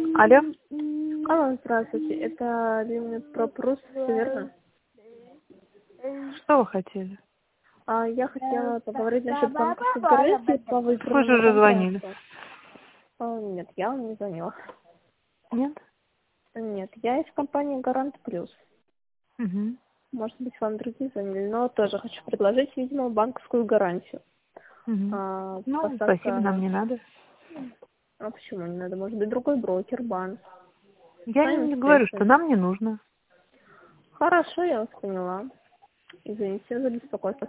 Алло, Алло, здравствуйте. Это Пропрос, все верно? что вы хотели? Я хотела поговорить насчет банковской гарантии по Вы же выигранному уже звонили. контракту. Нет, я вам не звонила. Нет? Нет, я из компании Гарант Плюс. Угу. Может быть, вам другие звонили, но тоже хочу предложить, видимо, банковскую гарантию. Угу. Ну, спасибо, нам Поставка... не надо. А почему не надо? Может быть, другой брокер, банк. Я Сами не говорю, что связаны. нам не нужно. Хорошо, я вас поняла. Извините за беспокойство.